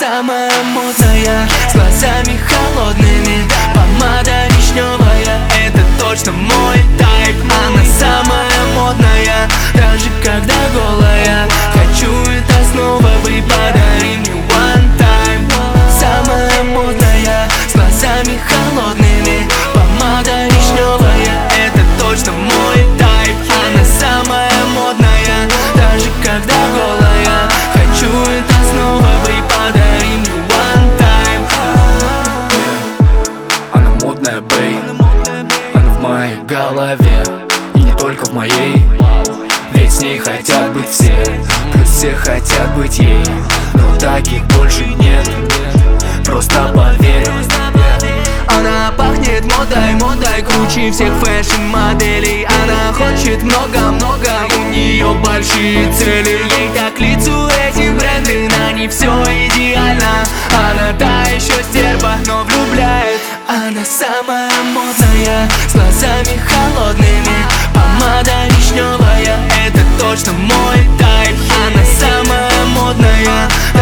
самая модная, с глазами холодными, помада вишневая, это точно мой тайп. Она самая модная, даже когда голая. Хочу это снова, вы подари мне one time. Самая модная, с глазами холодными, помада вишневая, это точно мой тайп. Она самая модная, даже когда голая. Хочу это снова, вы подари мне one time. Она модная, бэй, она в моей голове, и не только в моей. Ведь с ней хотят быть все, плюс все хотят быть ей. Но таких больше нет, просто поверь. Она пахнет модой, модой, круче всех фэшн-моделей. Она хочет много-много, у нее большие цели. Ей так к лицу эти бренды, на ней все идеально. Она та еще стерва, но влюбляет. Она самая модная, с глазами холодными, помада вишневая, это точно мой тайп. Она самая модная,